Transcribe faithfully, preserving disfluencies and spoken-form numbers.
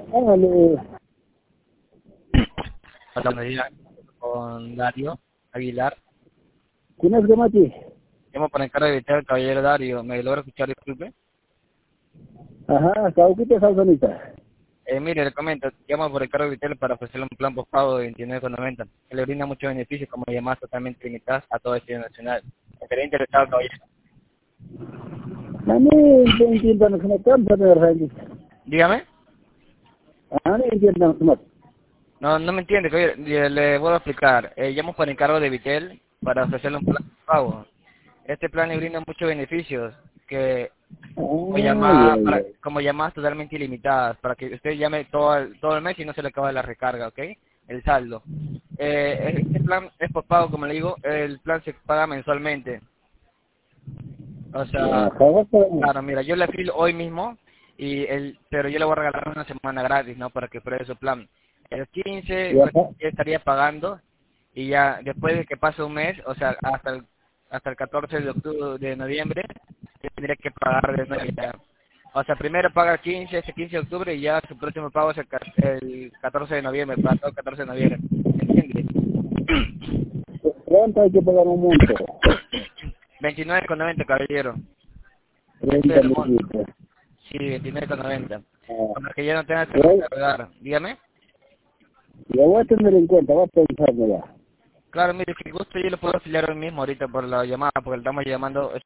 Hágale. Hola, buenos días, con Dario Aguilar. ¿Quién es Gamati? Llamo para encargo de evitar el caballero Dario. ¿Me logra escuchar, disculpe? Ajá, Cauquita Salsonita. Eh, mire, le comento, llamo por encargo de Vitel para ofrecerle un plan postpago de veintinueve con noventa, que le brinda muchos beneficios como llamadas totalmente limitadas a todo el destino nacional. ¿Estaría interesado, caballero? A mí me entiendan que me cansa de ver. Dígame. A mí me entiendan que me No, no me entiende, caballero. Le, le voy a explicar. Eh, llamo por encargo de Vitel para ofrecerle un plan postpago. Este plan le brinda muchos beneficios, que como Ay, llamadas ay, para, ay. como llamadas totalmente ilimitadas, para que usted llame todo el, todo el mes y no se le acaba la recarga, ¿ok? El saldo. Eh, este plan es por pago, como le digo, el plan se paga mensualmente. O sea, Ajá, va para mí. claro, mira, yo le afilo hoy mismo, y el, pero yo le voy a regalar una semana gratis, ¿no? Para que pruebe su plan. El quince Y pues, ajá. ya estaría pagando, y ya después de que pase un mes, o sea, hasta el, hasta el catorce de octubre, de noviembre, yo tendría que pagar de nuevo ya. O sea, primero paga el quince, ese quince de octubre, y ya su próximo pago es el, ca- el catorce de noviembre, para todo el catorce de noviembre. ¿Entiendes? ¿Cuánto hay que pagar un monto? veintinueve con noventa, caballero. Ese es treinta el monto. minutos. Sí, veintinueve con noventa. Ah, Con lo que ya no tenga que yo, recargar. Dígame. yo voy a tener en cuenta, voy a pensarme ya. Claro, mire, si gusta yo le puedo afiliar hoy mismo ahorita por la llamada, porque le estamos llamando